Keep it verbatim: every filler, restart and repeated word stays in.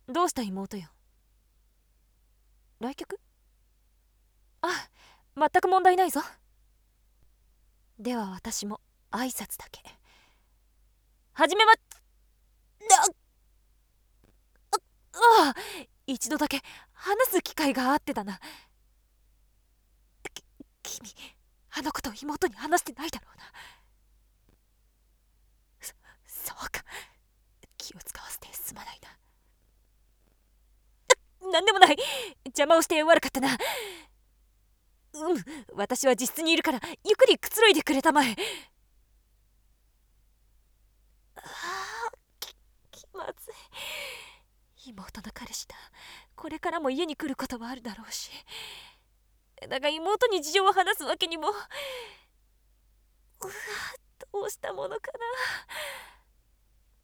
どうした妹よ。来客？あ、全く問題ないぞ。では私も挨拶だけ。はじめま。ああ、一度だけ話す機会があってだな。き君、あのこと妹に話してないだろうな。そそうか、気を使わせてすまないな。なんでもない、邪魔をして悪かったな。うん、私は自室にいるからゆっくりくつろいでくれたまえ。ああ、き気まずい。妹の彼氏だ。これからも家に来ることはあるだろうし、だが妹に事情を話すわけにも。うわ、どうしたものかな。